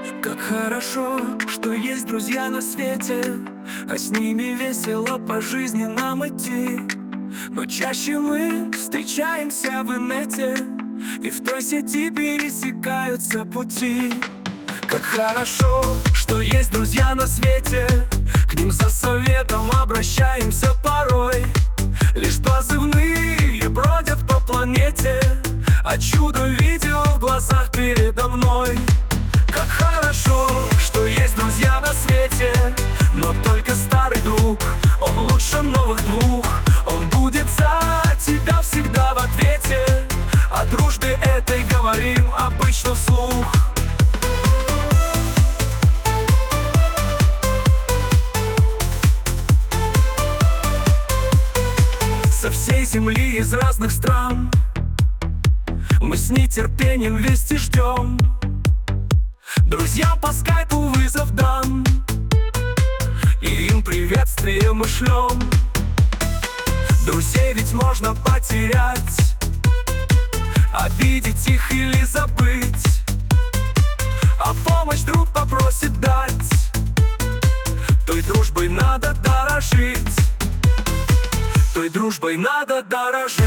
Как хорошо, что есть друзья на свете, а с ними весело по жизни нам идти. Но чаще мы встречаемся в инете, и в той сети пересекаются пути. Как хорошо, что есть друзья на свете, к ним за советом обращаемся порой. Лишь позывные бродят по планете, а чудо видео в глазах передо мной. Как хорошо, что есть друзья на свете, но только старый друг, он лучше новых двух. Он будет за тебя всегда в ответе, о дружбе этой говорим обычно вслух. Со всей земли из разных стран мы с нетерпением вести ждем. Друзьям по скайпу вызов дан, и им приветствие мы шлем. Друзей ведь можно потерять, обидеть их или забыть, а помощь друг попросит дать, той дружбой надо дорожить, той дружбой надо дорожить.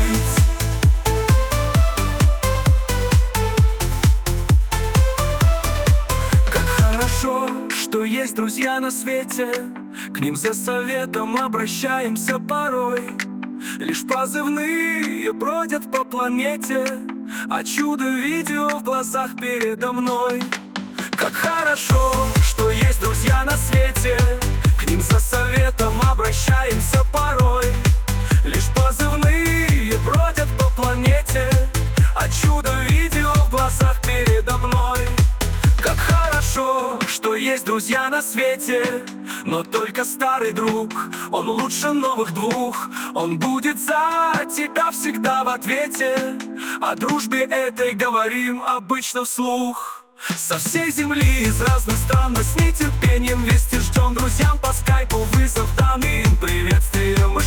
Хорошо, что есть друзья на свете, к ним за советом обращаемся порой. Лишь позывные бродят по планете, а чудо видео в глазах передо мной. Как хорошо, что есть друзья на свете, к ним за советом обращаемся порой. Лишь позывные бродят по планете, а чудо видео в глазах передо мной. Как хорошо, что есть друзья на свете, но только старый друг, он лучше новых двух. Он будет за тебя всегда в ответе, о дружбе этой говорим обычно вслух. Со всей земли из разных стран мы с нетерпением вести ждем. Друзьям по скайпу вызов дан, и им приветствие